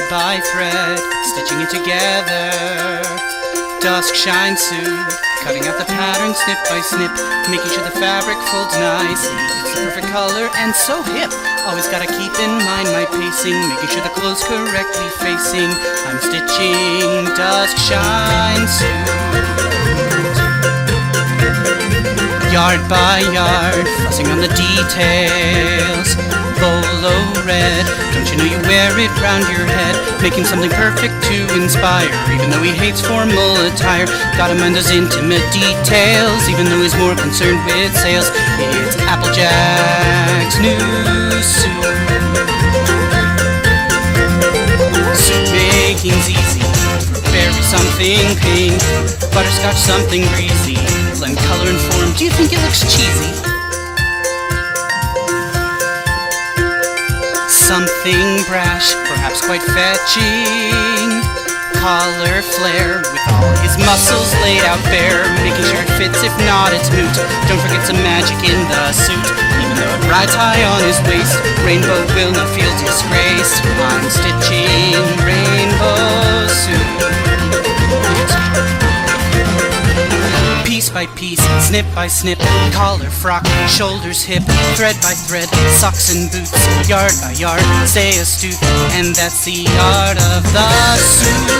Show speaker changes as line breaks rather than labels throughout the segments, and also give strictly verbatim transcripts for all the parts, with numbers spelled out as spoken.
by thread, stitching it together. Dusk shine suit, cutting out the pattern snip by snip, making sure the fabric folds nicely. It's the perfect color and so hip. Always gotta keep in mind my pacing, making sure the clothes correctly facing. I'm stitching dusk shine suit. Yard by yard, fussing on the details. Bolo red, don't you know you wear it round your head, making something perfect to inspire. Even though he hates formal attire, gotta mind those intimate details. Even though he's more concerned with sales, it's Applejack's new suit. Suit making's easy. Berry something pink, butterscotch something breezy. Blend color and form. Do you think it looks cheesy? Something brash, perhaps quite fetching. Collar flare with all his muscles laid out bare, making sure it fits, if not it's moot. Don't forget some magic in the suit. Even though it rides high on his waist, Rainbow will not feel disgraced. I'm stitching Rainbow suit. Piece by piece, snip by snip, collar, frock, shoulders, hip, thread by thread, socks and boots, yard by yard, stay astute, and that's the art of the suit.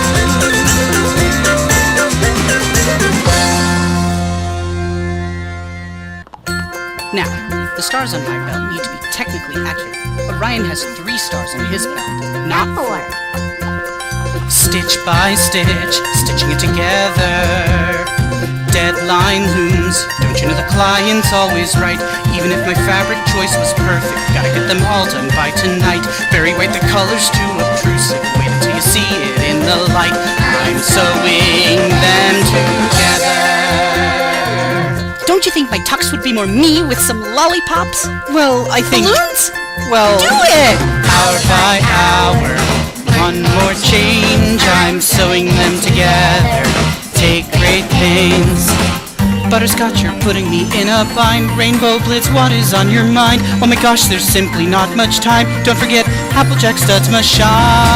Now, the stars on my belt need to be technically accurate, but Ryan has three stars on his belt, not four. Stitch by stitch, stitching it together. Deadline looms, don't you know the client's always right? Even if my fabric choice was perfect, gotta get them all done by tonight. Very white, the color's too obtrusive, wait until you see it in the light. I'm sewing them together. Don't you think my tux would be more me with some lollipops? Well, I think... Balloons? Well... Do it! Hour by hour, one more change, I'm sewing them together. Take great pains. Butterscotch, you're putting me in a bind. Rainbow Blitz, what is on your mind? Oh my gosh, there's simply not much time. Don't forget, Applejack studs must shine.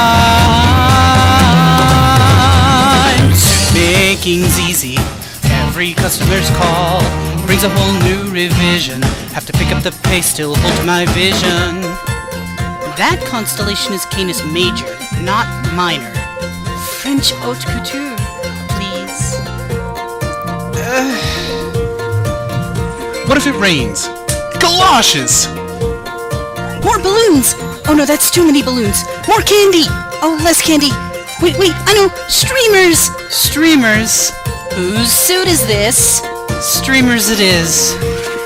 Suit making's easy. Every customer's call brings a whole new revision. Have to pick up the pace, still hold to my vision. That constellation is Canis Major, not minor. French haute couture.
What if it rains? Galoshes!
More balloons! Oh no, that's too many balloons. More candy! Oh, less candy. Wait, wait, I know! Streamers! Streamers? Whose suit is this? Streamers it is.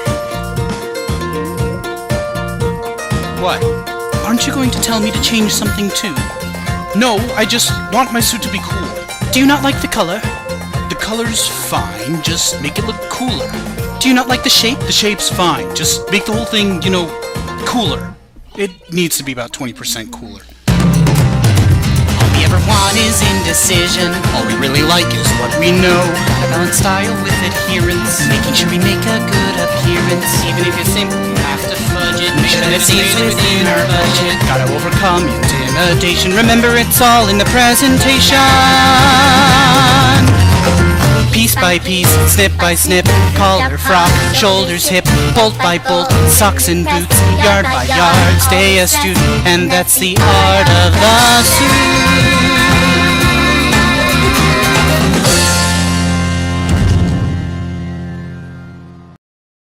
What?
Aren't you going to tell me to change something too?
No, I just want my suit to be cool.
Do you not like the color?
The color's fine, just make it look cooler.
Do you not like the shape?
The shape's fine, just make the whole thing, you know, cooler. It needs to be about twenty percent cooler.
All we ever want is indecision.
All we really like is what we know.
Gotta balance style with adherence, making sure we make a good appearance. Even if you simply have to fudge it, make sure that it stays within our budget. Gotta overcome intimidation, remember it's all in the presentation. Piece by piece, snip by snip, collar, frock, shoulders, hip, bolt by bolt, socks and boots, yard by yard, stay astute, and that's the art of the suit.